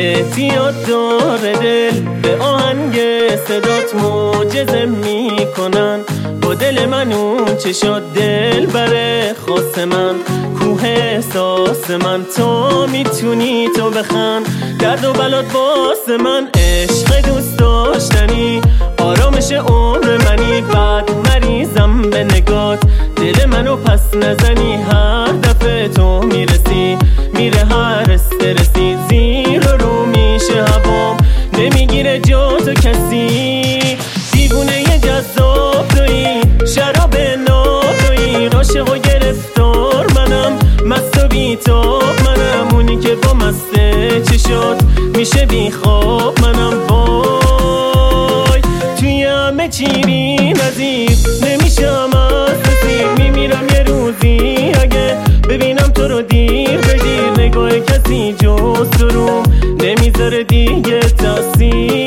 اعتیاد داره دل به آهنگ صدات معجزه میکنن. با دل من اون چه شد دل بره خاص من، کوه احساس من. تو میتونی تو بخند درد و بلات باس من. عشق دوست داشتنی آرامش عمر منی، بعد مریضم به نگات دل منو پس نزنی. هر دفعه تو میرسی میره هر استرسی، زیر رو میشه هوام نمیگیره جا تو کسی. دیوونه ی جذاب تویی، شراب ناب تویی، عاشق و گرفتار منم، مست و بیتاب منم. اونی که با مسته چشات میشه بی خواب منم. وای توی همه چی بی نظیر نمیشم از کسی، میمیرم یه روزی اگه ببینم تو رو دیر به دیر. نگاه کسی جز تو روم نمیذاره دیگه تاثیر.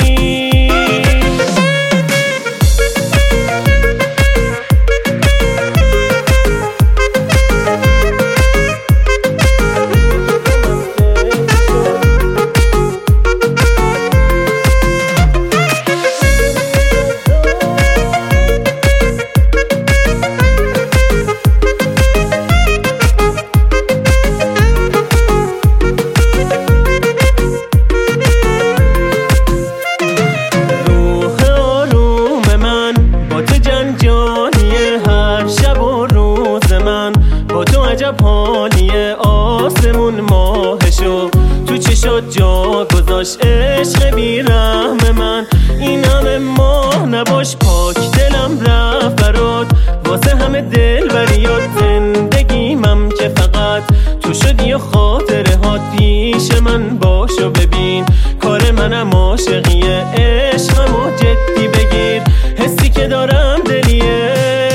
عجب حالیه آسمون ماهشو تو چشات جا گذاشت. عشق بی رحم من این همه ماه نباش، پاک دلم رفت برات واسه همه دل بریاد. زندگیمم که فقط تو شدی و خاطره هات پیش من باشو ببین. کار منم عاشقیه، عشقمو جدی بگیر، حسی که دارم دلیه.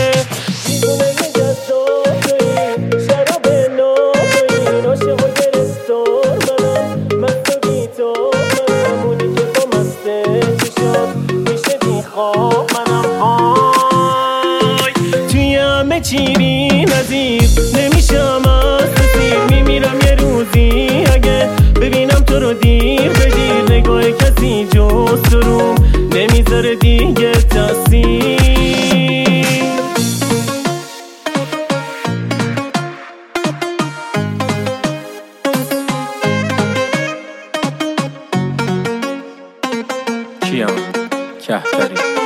چی بی نظیر نمیشم از کسی، میمیرم یه روزی اگه ببینم تو رو دیر به دیر. نگاه کسی جز تو روم نمیذاره دیگه تاثیر. کیام کهتری